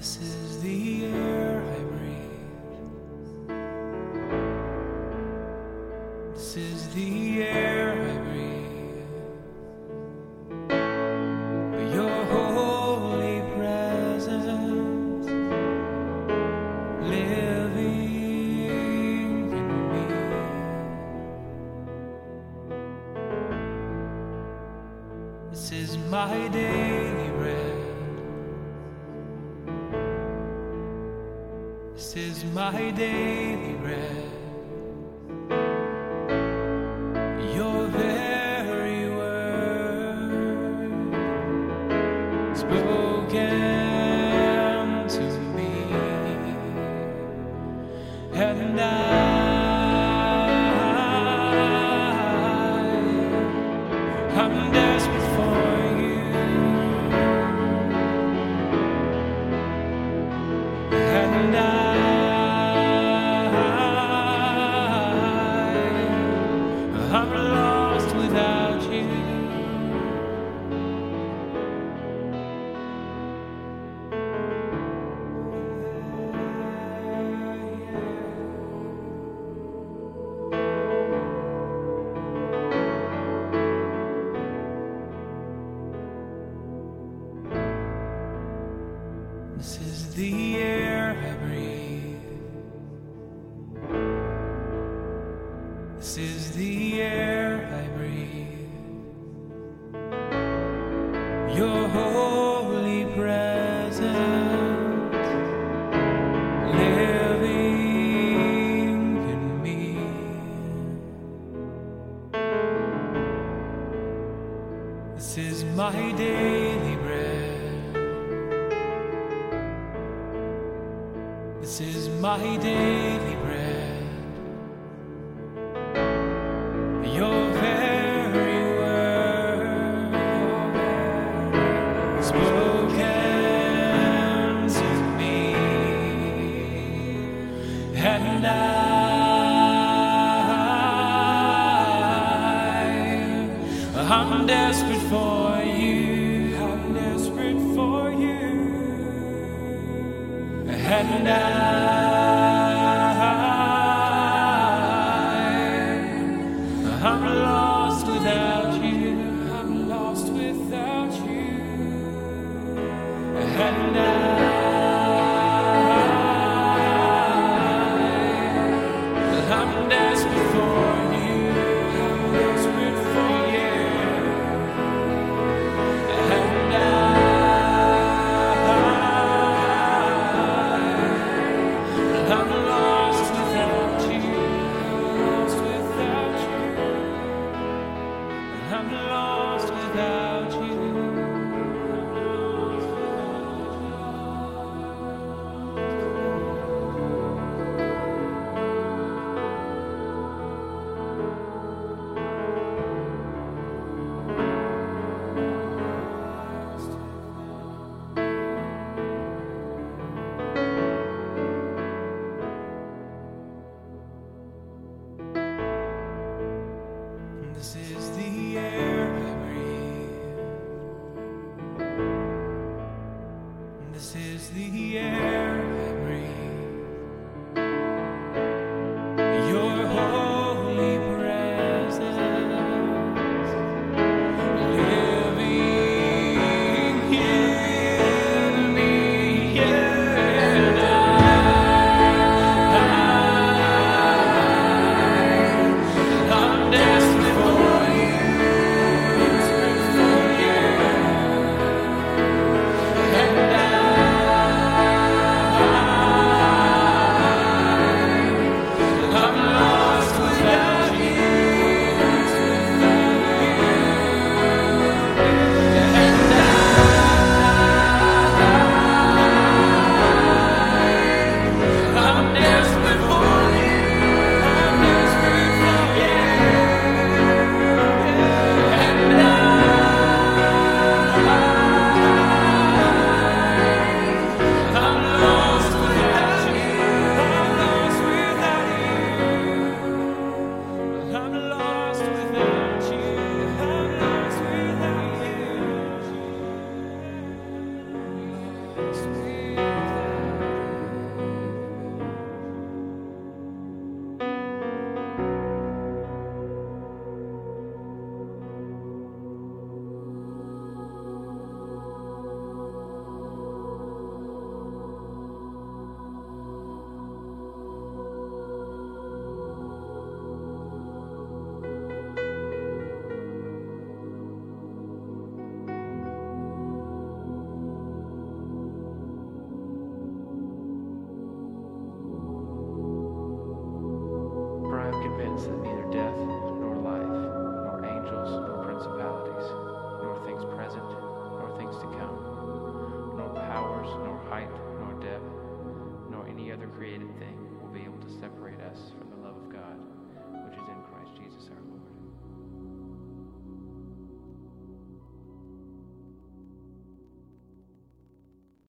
This is the air I breathe. This is the air I breathe. Your holy presence living in me. This is my daily bread. This is my daily bread. Your very word spoken to me, and I'm desperate for you, and I'm lost without you. This is the air I breathe. This is the air I breathe. Your holy presence living in me. This is my daily bread. This is my daily bread. Your very word spoken to me, and I'm desperate for you. I'm desperate for you, and I'm lost without you. I'm lost without you, and I'm desperate for you. I'm desperate for you, and I'm lost without you. I'm lost without you. This is the air I breathe. This is the air I breathe. Your holy presence living in me, and I'm desperate for you, and I'm lost without you, and I'm desperate for you. I'm desperate for you, and I'm lost without you. I'm lost without you. I'm lost without you. I'm lost without you. Lost without you. separate us from the